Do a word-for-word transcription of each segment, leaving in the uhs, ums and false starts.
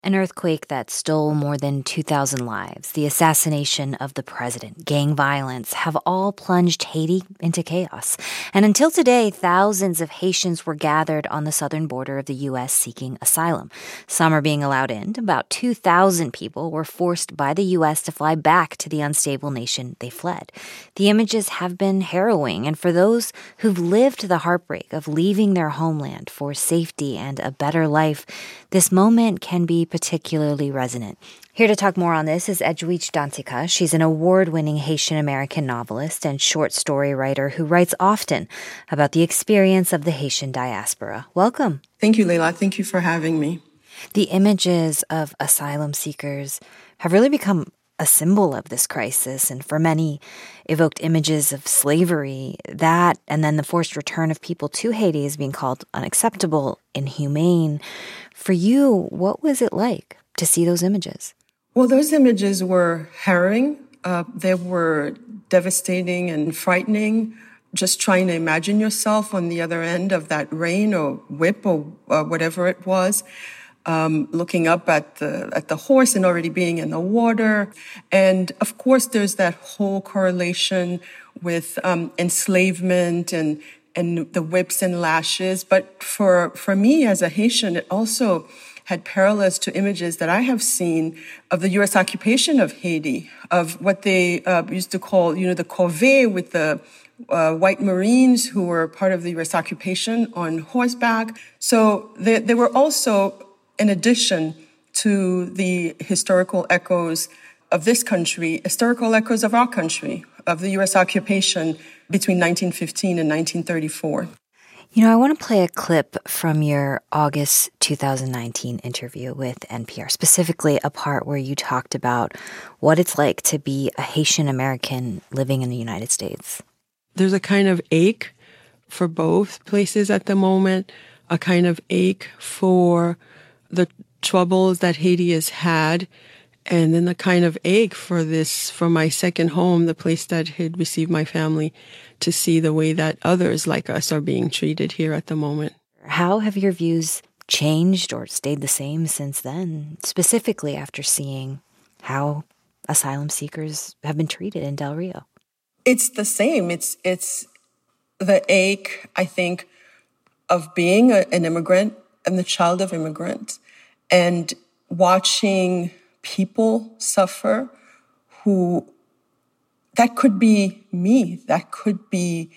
An earthquake that stole more than two thousand lives, the assassination of the president, gang violence have all plunged Haiti into chaos. And until today, thousands of Haitians were gathered on the southern border of the U S seeking asylum. Some are being allowed in. About two thousand people were forced by the U S to fly back to the unstable nation they fled. The images have been harrowing, and for those who've lived the heartbreak of leaving their homeland for safety and a better life, this moment can be particularly resonant. Here to talk more on this is Edwidge Danticat. She's an award-winning Haitian-American novelist and short story writer who writes often about the experience of the Haitian diaspora. Welcome. Thank you, Leila. Thank you for having me. The images of asylum seekers have really become a symbol of this crisis, and for many, evoked images of slavery. That, and then the forced return of people to Haiti, is being called unacceptable, inhumane. For you, what was it like to see those images? Well, those images were harrowing. Uh, they were devastating and frightening. Just trying to imagine yourself on the other end of that rain or whip or uh, whatever it was. Um, looking up at the at the horse and already being in the water. And of course, there's that whole correlation with um, enslavement and and the whips and lashes. But for for me as a Haitian, it also had parallels to images that I have seen of the U S occupation of Haiti, of what they uh, used to call, you know, the corvée with the Uh, white Marines who were part of the U S occupation on horseback. So they, they were also, in addition to the historical echoes of this country, historical echoes of our country, of the U S occupation between nineteen fifteen and nineteen thirty-four. You know, I want to play a clip from your August two thousand nineteen interview with N P R, specifically a part where you talked about what it's like to be a Haitian American living in the United States. There's a kind of ache for both places at the moment, a kind of ache for the troubles that Haiti has had, and then the kind of ache for this, for my second home, the place that had received my family, to see the way that others like us are being treated here at the moment. How have your views changed or stayed the same since then, specifically after seeing how asylum seekers have been treated in Del Rio? It's the same. It's it's the ache, I think, of being a, an immigrant and the child of immigrants, and watching people suffer who, that could be me, that could be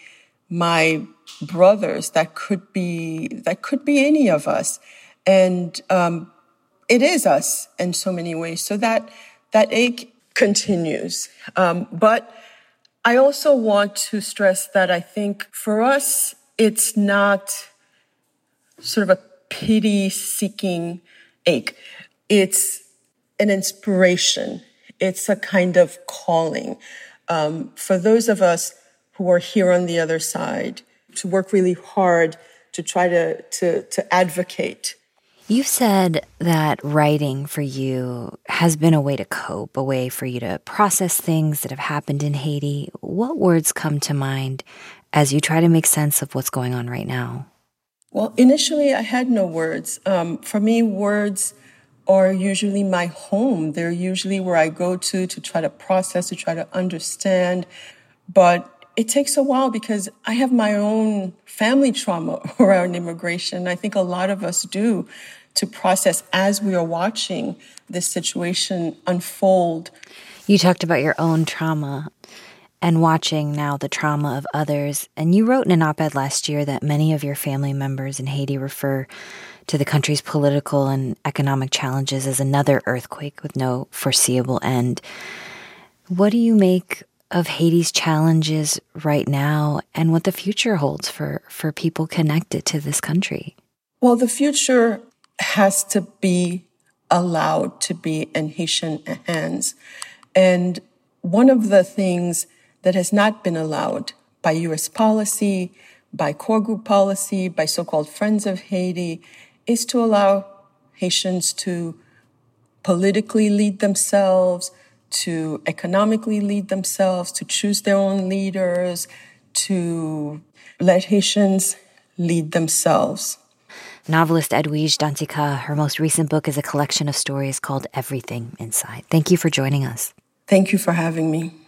my brothers, that could be, that could be any of us. And um, it is us in so many ways. So that, that ache continues. Um, but I also want to stress that I think for us, it's not sort of a pity-seeking ache. It's an inspiration. It's a kind of calling um, for those of us who are here on the other side to work really hard to try to, to, to advocate. You've said that writing for you has been a way to cope, a way for you to process things that have happened in Haiti. What words come to mind as you try to make sense of what's going on right now? Well, initially I had no words. Um, for me, words are usually my home. They're usually where I go to to try to process, to try to understand. But it takes a while because I have my own family trauma around immigration. I think a lot of us do, to process as we are watching this situation unfold. You talked about your own trauma and watching now the trauma of others. And you wrote in an op-ed last year that many of your family members in Haiti refer to the country's political and economic challenges as another earthquake with no foreseeable end. What do you make of Haiti's challenges right now and what the future holds for, for people connected to this country? Well, the future has to be allowed to be in Haitian hands. And one of the things that has not been allowed by U S policy, by core group policy, by so-called Friends of Haiti, is to allow Haitians to politically lead themselves, to economically lead themselves, to choose their own leaders, to let Haitians lead themselves. Novelist Edwige Danticat, her most recent book is a collection of stories called Everything Inside. Thank you for joining us. Thank you for having me.